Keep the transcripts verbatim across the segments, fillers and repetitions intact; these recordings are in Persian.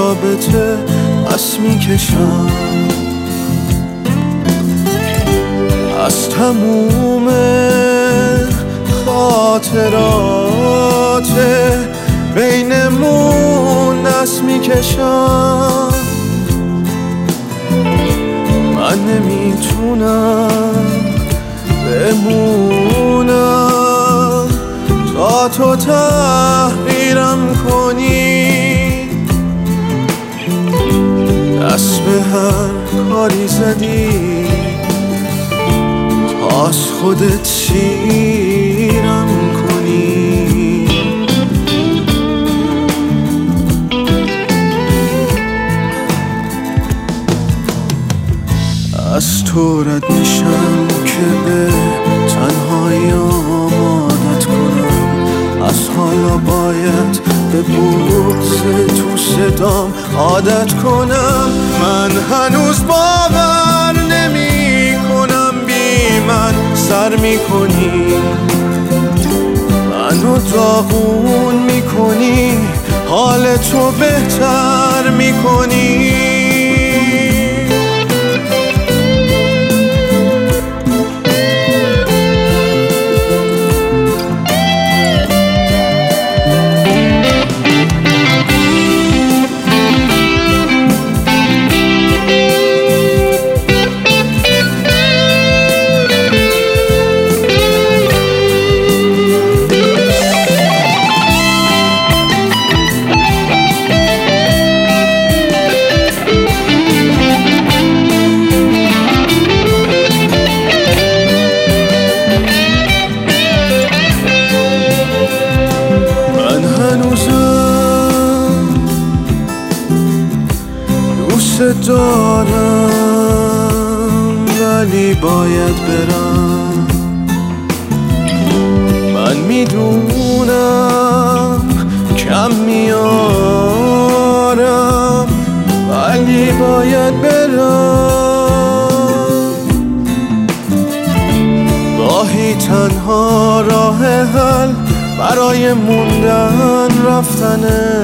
رابطه پس میکشم از تموم خاطرات بینمون دست میکشم من نمیتونم بمونم تا تو تحقیرم کنی دست به هر کاری زدی تا از خودت سیرم کنی از تو رد میشم که به تنهایی عادت کنم از حالا باید به بغض تو صدام عادت کنم من هنوز باور نمی کنم بی من سر می کنی منو داغون می کنی حال تو بهتر می کنی دوست دارم ولی باید برم من میدونم کم میارم ولی باید برم گاهی تنها راه حل برای موندن رفتنه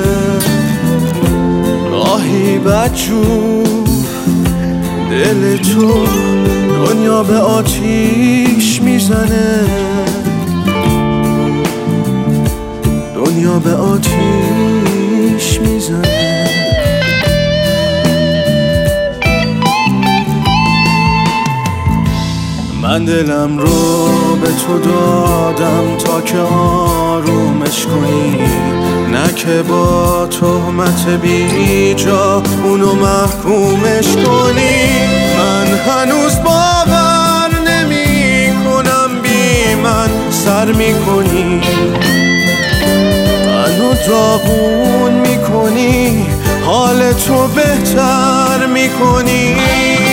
گاهی بدجور دل تو دنیا به آتیش میزنه دنیا به آتیش میزنه من دلم رو به تو دادم تا که آرومش کنی نه که با تهمت بیجا اونو محکومش کنی من هنوز باور نمی کنم بی من سر می کنی منو داغون می کنی حال تو بهتر می کنی